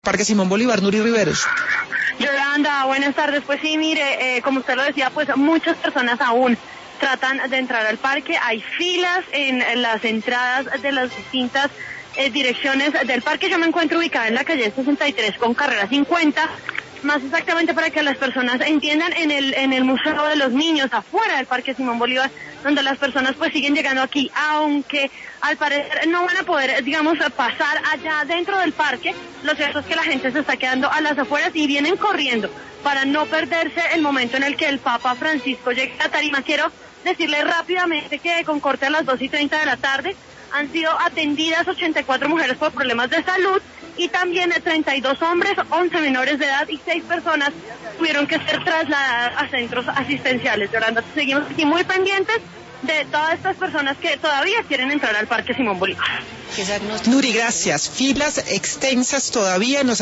Parque Simón Bolívar, Nuri Riveros. Yolanda, buenas tardes. Pues sí, mire, como usted lo decía, pues muchas personas aún tratan de entrar al parque. Hay filas en las entradas de las distintas direcciones del parque. Yo me encuentro ubicada en la calle 63 con carrera 50. Más exactamente para que las personas entiendan, en el Museo de los Niños, afuera del Parque Simón Bolívar, donde las personas pues siguen llegando aquí, aunque al parecer no van a poder, digamos, pasar allá dentro del parque. Lo cierto es que la gente se está quedando a las afueras y vienen corriendo para no perderse el momento en el que el Papa Francisco llegue a tarima. Quiero decirle rápidamente que con corte a las 2:30 de la tarde han sido atendidas 84 mujeres por problemas de salud y también 32 hombres, 11 menores de edad y 6 personas tuvieron que ser trasladadas a centros asistenciales. Yolanda, seguimos aquí muy pendientes de todas estas personas que todavía quieren entrar al Parque Simón Bolívar. Nuri, gracias. Filas extensas todavía.